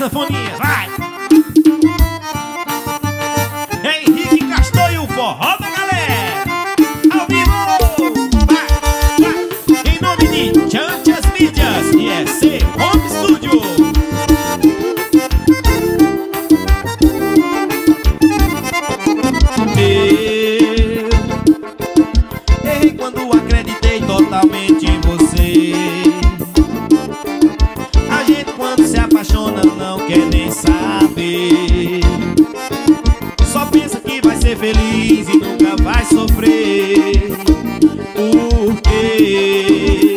sanfoninha, vai! Henrique Castor e o forró da galera! Ao vivo! Vai! Em nome de Chanchas Mídias e EC Home Studio! Eu errei quando acreditei totalmente em você. A gente quando se apaixona não quer nem saber. Só pensa que vai ser feliz e nunca vai sofrer. Por quê?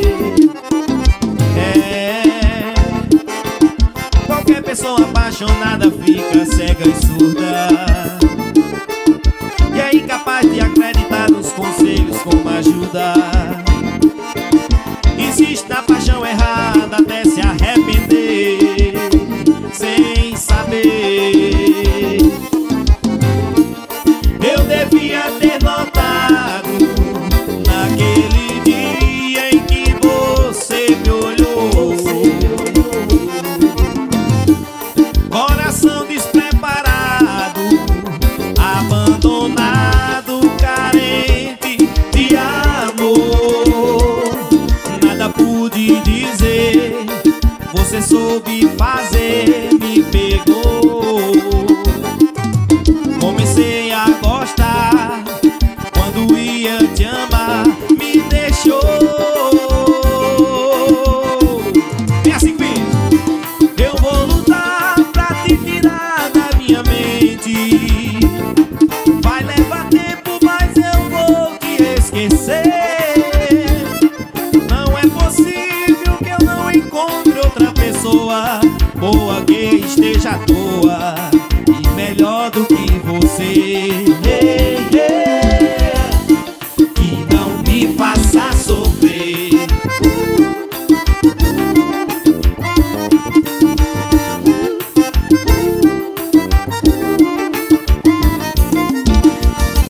Qualquer pessoa apaixonada fica cega e surda, e é incapaz de acreditar nos conselhos como ajuda. Insiste na paixão errada até se arrepender, sem saber. Eu devia ter notado naquele dia em que você me olhou. Coração despreparado, abandonado, carente de amor. Nada pude dizer, você soube fazer, me pegou. Comecei a gostar, quando ia te amar, me deixou. É assim que eu vou lutar pra te tirar da minha mente. Vai levar tempo, mas eu vou te esquecer. Não é possível que eu não encontre outra pessoa boa, que esteja à toa e melhor do que você. Que não me faça sofrer.